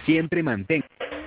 Siempre mantén.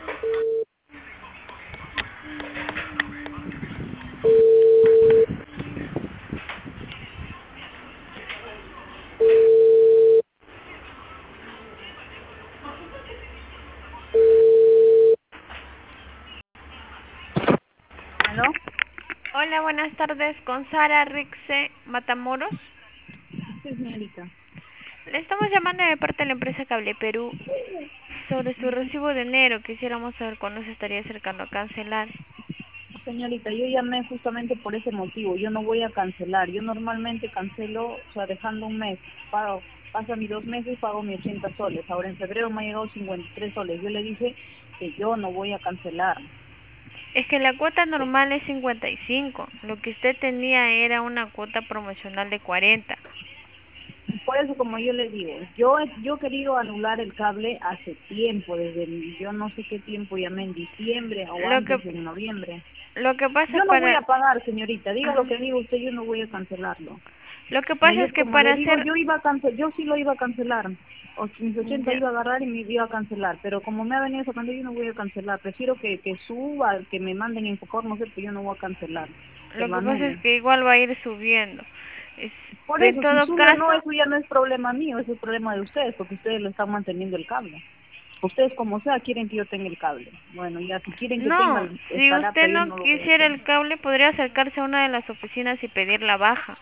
¿Aló? Hola, buenas tardes. Con Sara Rixe Matamoros. Sí, señorita. Le estamos llamando de parte de la empresa Cable Perú sobre su recibo de enero. Quisiéramos saber cuándo se estaría acercando a cancelar. Señorita, yo llamé justamente por ese motivo. Yo no voy a cancelar. Yo normalmente cancelo, o sea, dejando un mes. Pago, pasa mis 2 meses, pago mis 80 soles. Ahora en febrero me ha llegado 53 soles. Yo le dije que yo no voy a cancelar. Es que la cuota normal es 55. Lo que usted tenía era una cuota promocional de 40. Por eso, como yo le digo, yo he querido anular el cable hace tiempo, yo no sé qué tiempo llamé, en diciembre o Lo que antes, en noviembre. lo que pasa Yo no voy para a pagar, señorita. Diga lo Ajá. que diga usted, yo no voy a cancelarlo. Lo que No, pasa yo es que como le para digo, hacer yo iba a cancelar, yo sí lo iba a cancelar. O mis 80 ya, iba a agarrar y me iba a cancelar. Pero como me ha venido sacando, yo no voy a cancelar. Prefiero que suba, que me manden Infocor, no sé, pero yo no voy a cancelar. Que lo lo que pasa es anule. que igual va a ir subiendo. Es- Por en eso, si todo sube o no, caso, eso ya no es problema mío, eso es problema de ustedes, porque ustedes lo están manteniendo el cable. Ustedes, como sea, quieren que yo tenga el cable. Bueno, ya, si quieren que tenga, no, si estará, usted pero yo no no lo voy a quisiera hacer. el cable, podría acercarse a una de las oficinas y pedir la baja.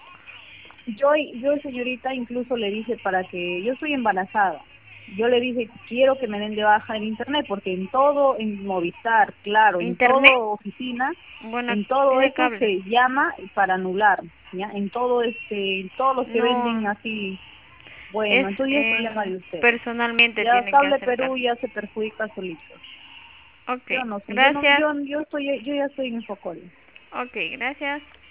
Yo, señorita, incluso le dije para que, yo estoy embarazada, yo le dije, quiero que me den de baja el internet, porque en todo, en Movistar, claro, en ¿Internet? todo oficina, Bueno, en todo es de eso cable. se llama para anular, ¿ya? En todo todos los que venden No, así, bueno, es entonces ya es problema de ustedes. personalmente Ya tiene que Cable acercar. Perú ya se perjudica solito. Ok, Yo no sé, gracias. yo ya estoy en Infocol. Ok, gracias.